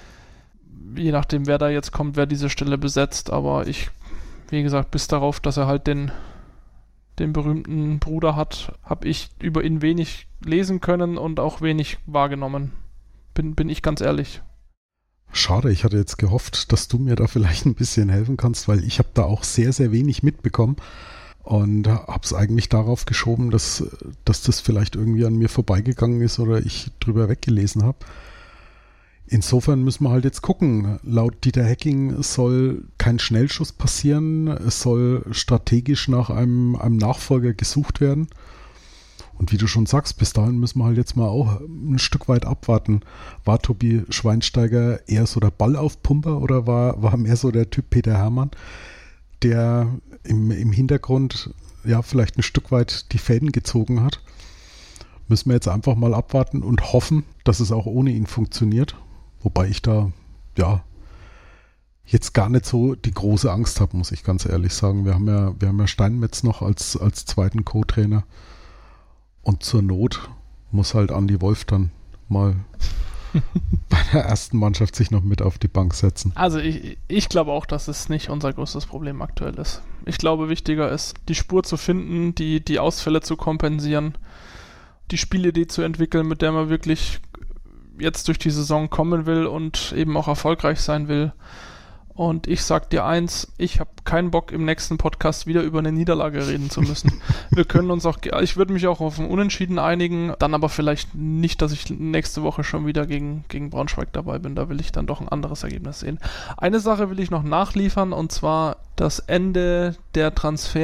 Je nachdem, wer da jetzt kommt, wer diese Stelle besetzt, aber wie gesagt, bis darauf, dass er halt den berühmten Bruder hat, habe ich über ihn wenig lesen können und auch wenig wahrgenommen. Bin ich ganz ehrlich. Schade, ich hatte jetzt gehofft, dass du mir da vielleicht ein bisschen helfen kannst, weil ich habe da auch sehr, sehr wenig mitbekommen und habe es eigentlich darauf geschoben, dass das vielleicht irgendwie an mir vorbeigegangen ist oder ich drüber weggelesen habe. Insofern müssen wir halt jetzt gucken. Laut Dieter Hecking soll kein Schnellschuss passieren. Es soll strategisch nach einem Nachfolger gesucht werden. Und wie du schon sagst, bis dahin müssen wir halt jetzt mal auch ein Stück weit abwarten. War Tobi Schweinsteiger eher so der Ballaufpumper oder war mehr so der Typ Peter Hermann, der im Hintergrund ja vielleicht ein Stück weit die Fäden gezogen hat? Müssen wir jetzt einfach mal abwarten und hoffen, dass es auch ohne ihn funktioniert. Wobei ich da, ja, jetzt gar nicht so die große Angst habe, muss ich ganz ehrlich sagen. Wir haben ja Steinmetz noch als zweiten Co-Trainer. Und zur Not muss halt Andi Wolf dann mal bei der ersten Mannschaft sich noch mit auf die Bank setzen. Also ich glaube auch, dass es nicht unser größtes Problem aktuell ist. Ich glaube, wichtiger ist, die Spur zu finden, die Ausfälle zu kompensieren, die Spielidee zu entwickeln, mit der man wirklich jetzt durch die Saison kommen will und eben auch erfolgreich sein will. Und ich sag dir eins, ich habe keinen Bock, im nächsten Podcast wieder über eine Niederlage reden zu müssen. Wir können uns auch, ich würde mich auch auf ein Unentschieden einigen, dann aber vielleicht nicht, dass ich nächste Woche schon wieder gegen Braunschweig dabei bin. Da will ich dann doch ein anderes Ergebnis sehen. Eine Sache will ich noch nachliefern, und zwar das Ende des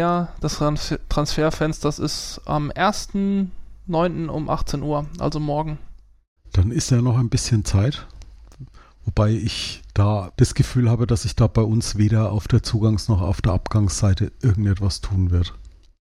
Transferfensters ist am 1.9. um 18 Uhr, also morgen. Dann ist ja noch ein bisschen Zeit. Wobei ich da das Gefühl habe, dass sich da bei uns weder auf der Zugangs- noch auf der Abgangsseite irgendetwas tun wird.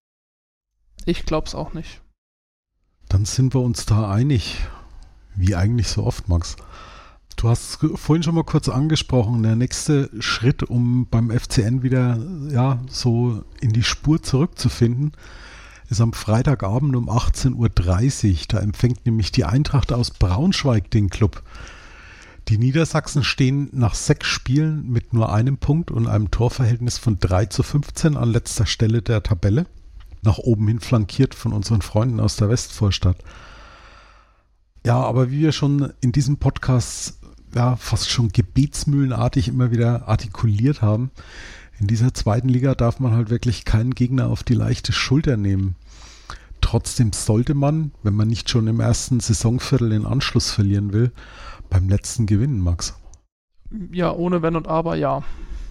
Ich glaube es auch nicht. Dann sind wir uns da einig, wie eigentlich so oft, Max. Du hast vorhin schon mal kurz angesprochen, der nächste Schritt, um beim FCN wieder so in die Spur zurückzufinden, ist am Freitagabend um 18.30 Uhr. Da empfängt nämlich die Eintracht aus Braunschweig den Club. Die Niedersachsen stehen nach 6 Spielen mit nur einem Punkt und einem Torverhältnis von 3:15 an letzter Stelle der Tabelle. Nach oben hin flankiert von unseren Freunden aus der Westvorstadt. Ja, aber wie wir schon in diesem Podcast fast schon gebetsmühlenartig immer wieder artikuliert haben, in dieser zweiten Liga darf man halt wirklich keinen Gegner auf die leichte Schulter nehmen. Trotzdem sollte man, wenn man nicht schon im ersten Saisonviertel den Anschluss verlieren will, beim letzten gewinnen, Max. Ja, ohne Wenn und Aber, ja.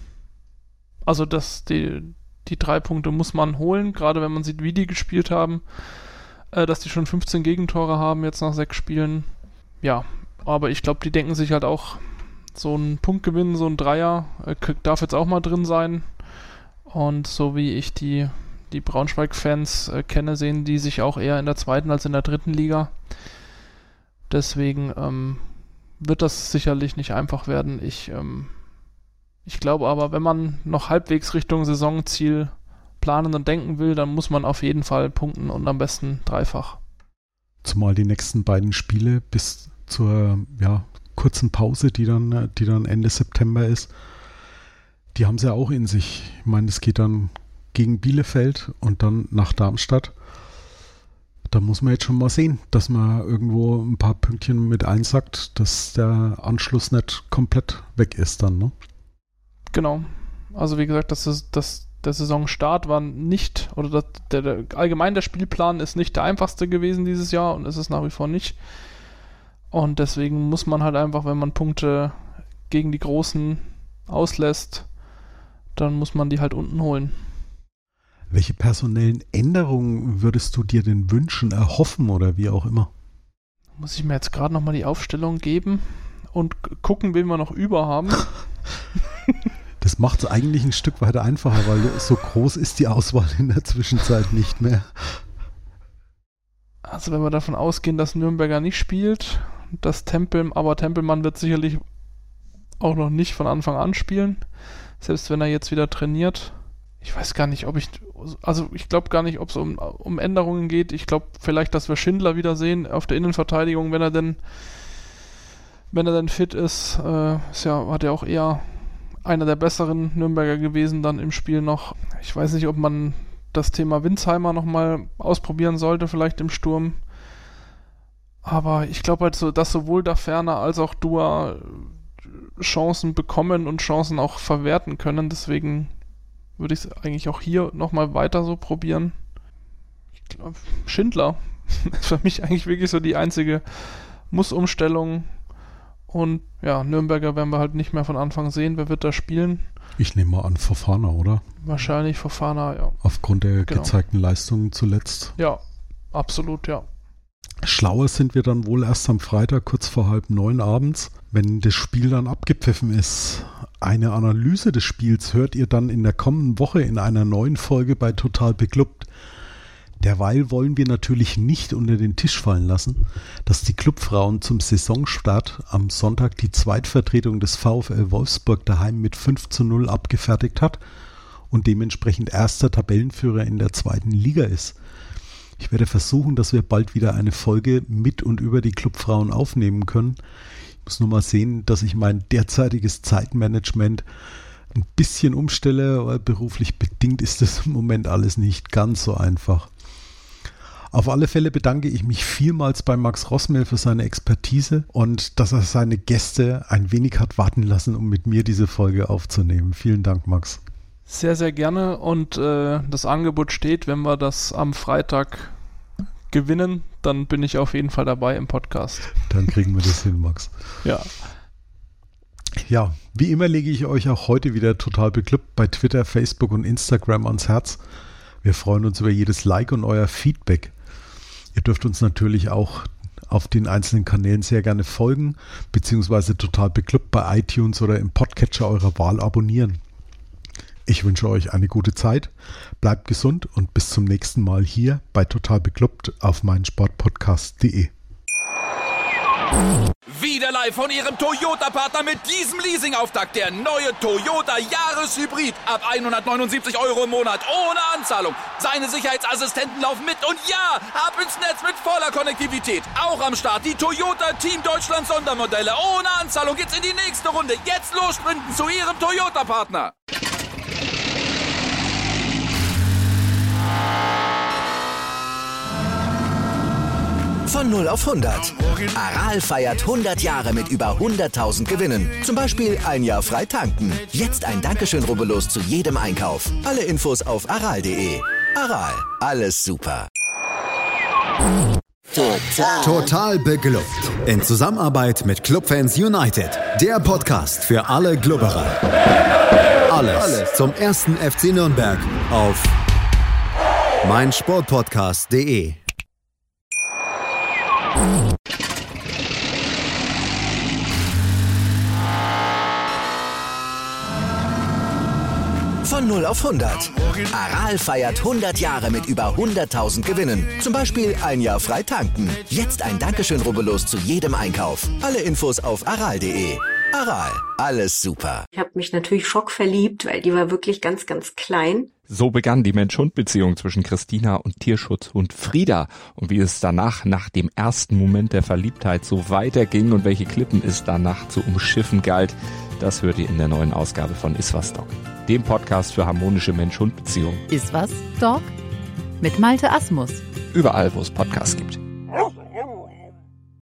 Also die 3 Punkte muss man holen, gerade wenn man sieht, wie die gespielt haben, dass die schon 15 Gegentore haben jetzt nach 6 Spielen. Ja, aber ich glaube, die denken sich halt auch, so ein Punktgewinn, so ein Dreier darf jetzt auch mal drin sein. Und so wie ich die Braunschweig-Fans kenne, sehen die sich auch eher in der zweiten als in der dritten Liga. Deswegen wird das sicherlich nicht einfach werden. Ich glaube aber, wenn man noch halbwegs Richtung Saisonziel planen und denken will, dann muss man auf jeden Fall punkten und am besten dreifach. Zumal die nächsten beiden Spiele bis zur kurzen Pause, die dann Ende September ist, die haben sie ja auch in sich. Ich meine, es geht dann gegen Bielefeld und dann nach Darmstadt. Da muss man jetzt schon mal sehen, dass man irgendwo ein paar Pünktchen mit einsackt, dass der Anschluss nicht komplett weg ist dann, ne? Genau. Also wie gesagt, der Saisonstart war nicht, oder allgemein der Spielplan ist nicht der einfachste gewesen dieses Jahr und ist es nach wie vor nicht. Und deswegen muss man halt einfach, wenn man Punkte gegen die Großen auslässt, dann muss man die halt unten holen. Welche personellen Änderungen würdest du dir denn wünschen, erhoffen oder wie auch immer? Muss ich mir jetzt gerade nochmal die Aufstellung geben und gucken, wen wir noch über haben. Das macht es eigentlich ein Stück weiter einfacher, weil so groß ist die Auswahl in der Zwischenzeit nicht mehr. Also wenn wir davon ausgehen, dass Nürnberger nicht spielt, aber Tempelmann wird sicherlich auch noch nicht von Anfang an spielen, selbst wenn er jetzt wieder trainiert. Ich weiß gar nicht, ich glaube gar nicht, ob es um Änderungen geht. Ich glaube vielleicht, dass wir Schindler wieder sehen auf der Innenverteidigung, wenn er denn fit ist. Hat er auch eher einer der besseren Nürnberger gewesen dann im Spiel noch. Ich weiß nicht, ob man das Thema Winsheimer nochmal ausprobieren sollte, vielleicht im Sturm. Aber ich glaube halt so, dass sowohl da Ferner als auch Dua Chancen bekommen und Chancen auch verwerten können. Deswegen würde ich es eigentlich auch hier nochmal weiter so probieren. Ich glaube, Schindler ist für mich eigentlich wirklich so die einzige Muss-Umstellung. Und ja, Nürnberger werden wir halt nicht mehr von Anfang sehen. Wer wird da spielen? Ich nehme mal an, Fofana, oder? Wahrscheinlich Fofana, ja. Aufgrund der gezeigten Leistungen zuletzt. Ja, absolut, ja. Schlauer sind wir dann wohl erst am Freitag, kurz vor 8:30 abends, wenn das Spiel dann abgepfiffen ist. Eine Analyse des Spiels hört ihr dann in der kommenden Woche in einer neuen Folge bei Total Beklubbt. Derweil wollen wir natürlich nicht unter den Tisch fallen lassen, dass die Clubfrauen zum Saisonstart am Sonntag die Zweitvertretung des VfL Wolfsburg daheim mit 5:0 abgefertigt hat und dementsprechend erster Tabellenführer in der zweiten Liga ist. Ich werde versuchen, dass wir bald wieder eine Folge mit und über die Clubfrauen aufnehmen können. Ich muss nur mal sehen, dass ich mein derzeitiges Zeitmanagement ein bisschen umstelle, weil beruflich bedingt ist das im Moment alles nicht ganz so einfach. Auf alle Fälle bedanke ich mich vielmals bei Max Rossmehl für seine Expertise und dass er seine Gäste ein wenig hat warten lassen, um mit mir diese Folge aufzunehmen. Vielen Dank, Max. Sehr, sehr gerne und das Angebot steht, wenn wir das am Freitag gewinnen, dann bin ich auf jeden Fall dabei im Podcast. Dann kriegen wir das hin, Max. Ja. Ja, wie immer lege ich euch auch heute wieder total bekloppt bei Twitter, Facebook und Instagram ans Herz. Wir freuen uns über jedes Like und euer Feedback. Ihr dürft uns natürlich auch auf den einzelnen Kanälen sehr gerne folgen, beziehungsweise total bekloppt bei iTunes oder im Podcatcher eurer Wahl abonnieren. Ich wünsche euch eine gute Zeit, bleibt gesund und bis zum nächsten Mal hier bei Total Bekloppt auf meinsportpodcast.de. Wieder live von Ihrem Toyota-Partner mit diesem Leasing-Auftakt. Der neue Toyota Jahreshybrid. Ab 179 € im Monat. Ohne Anzahlung. Seine Sicherheitsassistenten laufen mit. Und ja, ab ins Netz mit voller Konnektivität. Auch am Start die Toyota Team Deutschland Sondermodelle. Ohne Anzahlung geht's in die nächste Runde. Jetzt los sprinten zu Ihrem Toyota-Partner. Von 0 auf 100. Aral feiert 100 Jahre mit über 100.000 Gewinnen. Zum Beispiel ein Jahr frei tanken. Jetzt ein Dankeschön, rubbellos zu jedem Einkauf. Alle Infos auf aral.de. Aral, alles super. Total beglückt. In Zusammenarbeit mit Clubfans United. Der Podcast für alle Glubberer. Alles zum ersten FC Nürnberg auf meinsportpodcast.de. Von 0 auf 100. Aral feiert 100 Jahre mit über 100.000 Gewinnen. Zum Beispiel ein Jahr frei tanken. Jetzt ein Dankeschön, rubbellos zu jedem Einkauf. Alle Infos auf aral.de. Aral, alles super. Ich habe mich natürlich schockverliebt, weil die war wirklich ganz, ganz klein. So begann die Mensch-Hund-Beziehung zwischen Christina und Tierschutzhund Frieda. Und wie es danach, nach dem ersten Moment der Verliebtheit, so weiterging und welche Klippen es danach zu umschiffen galt, das hört ihr in der neuen Ausgabe von Iswas Dog, dem Podcast für harmonische Mensch-Hund-Beziehungen. Iswas Dog mit Malte Asmus. Überall, wo es Podcasts gibt.